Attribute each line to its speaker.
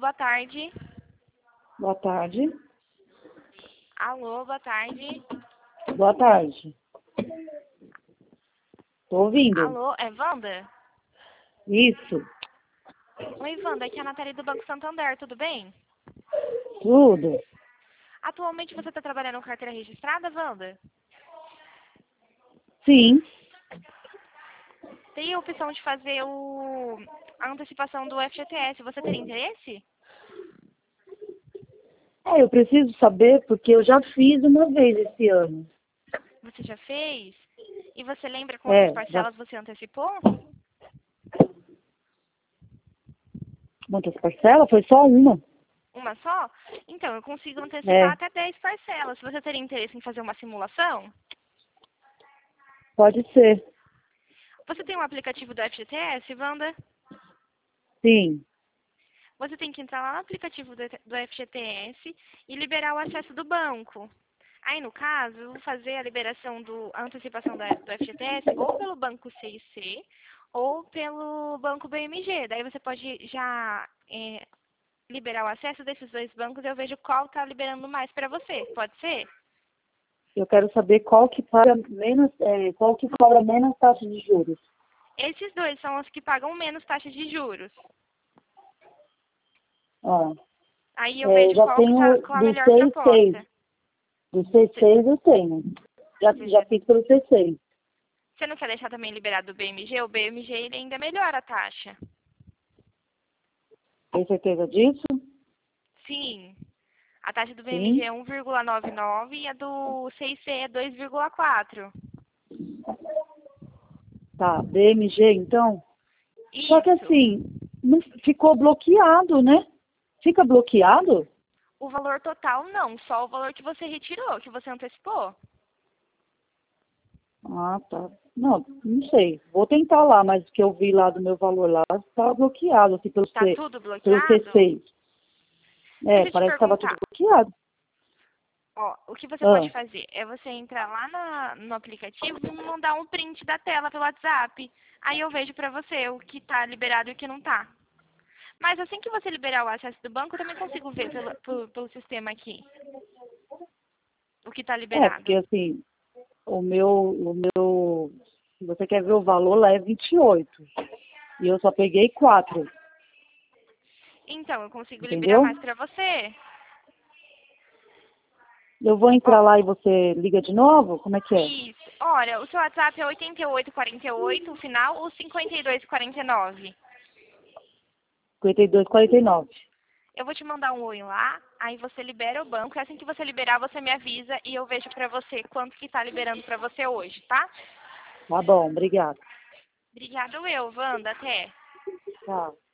Speaker 1: boa tarde.
Speaker 2: Boa tarde.
Speaker 1: Alô, boa tarde.
Speaker 2: Boa tarde. Tô ouvindo.
Speaker 1: Alô, é Wanda?
Speaker 2: Isso.
Speaker 1: Oi, Wanda, aqui é a Natália do Banco Santander, tudo bem?
Speaker 2: Tudo.
Speaker 1: Atualmente você está trabalhando com carteira registrada, Wanda?
Speaker 2: Sim.
Speaker 1: Tem a opção de fazer a antecipação do FGTS, você teria interesse?
Speaker 2: Eu preciso saber porque eu já fiz uma vez esse ano.
Speaker 1: Você já fez? E você lembra quantas parcelas você antecipou?
Speaker 2: Quantas parcelas? Foi só uma.
Speaker 1: Uma só? Então, eu consigo antecipar até 10 parcelas. Você teria interesse em fazer uma simulação?
Speaker 2: Pode ser.
Speaker 1: Você tem um aplicativo do FGTS, Wanda?
Speaker 2: Sim.
Speaker 1: Você tem que entrar lá no aplicativo do FGTS e liberar o acesso do banco. Aí, no caso, eu vou fazer a liberação a antecipação do FGTS ou pelo banco CIC ou pelo banco BMG. Daí você pode já liberar o acesso desses dois bancos e eu vejo qual está liberando mais para você. Pode ser?
Speaker 2: Eu quero saber qual que paga menos, qual que cobra menos taxa de juros.
Speaker 1: Esses dois são os que pagam menos taxa de juros.
Speaker 2: Ó,
Speaker 1: Aí eu
Speaker 2: eu
Speaker 1: vejo
Speaker 2: já
Speaker 1: qual que
Speaker 2: tenho
Speaker 1: tá com a
Speaker 2: do
Speaker 1: melhor
Speaker 2: C6.
Speaker 1: proposta.
Speaker 2: Do C6 eu tenho. Já fiz pelo C6.
Speaker 1: Você não quer deixar também liberado o BMG? O BMG ele ainda melhora a taxa.
Speaker 2: Tem certeza disso?
Speaker 1: Sim. A taxa do BMG
Speaker 2: Sim.
Speaker 1: é 1,99 e a do CIC é 2,4.
Speaker 2: Tá. BMG, então?
Speaker 1: Isso.
Speaker 2: Só que assim, não ficou bloqueado, né? Fica bloqueado?
Speaker 1: O valor total não, só o valor que você retirou, que você antecipou.
Speaker 2: Ah, tá. Não sei. Vou tentar lá, mas o que eu vi lá do meu valor lá estava bloqueado, assim,
Speaker 1: Tá tudo
Speaker 2: pelo
Speaker 1: bloqueado?
Speaker 2: C6.
Speaker 1: Deixa eu te
Speaker 2: Parece que estava tudo
Speaker 1: perguntar.
Speaker 2: bloqueado.
Speaker 1: Ó, o que você pode fazer é você entrar lá no aplicativo e me mandar um print da tela pelo WhatsApp. Aí eu vejo pra você o que tá liberado e o que não tá. Mas assim que você liberar o acesso do banco, eu também consigo ver pelo sistema aqui o que tá
Speaker 2: Porque
Speaker 1: liberado.
Speaker 2: assim, se você quer ver o valor lá é 28. E eu só peguei 4,
Speaker 1: Então, eu consigo liberar
Speaker 2: entendeu?
Speaker 1: mais pra você.
Speaker 2: Eu vou
Speaker 1: Ó,
Speaker 2: entrar lá e você liga de novo? Como é que é?
Speaker 1: isso. Olha, o seu WhatsApp é 8848, o final, ou 5249.
Speaker 2: 52,49.
Speaker 1: Eu vou te mandar um oi lá, aí você libera o banco, e assim que você liberar, você me avisa e eu vejo pra você quanto que tá liberando pra você hoje, tá?
Speaker 2: Tá bom, obrigada.
Speaker 1: Obrigada, Wanda. Até.
Speaker 2: Tchau.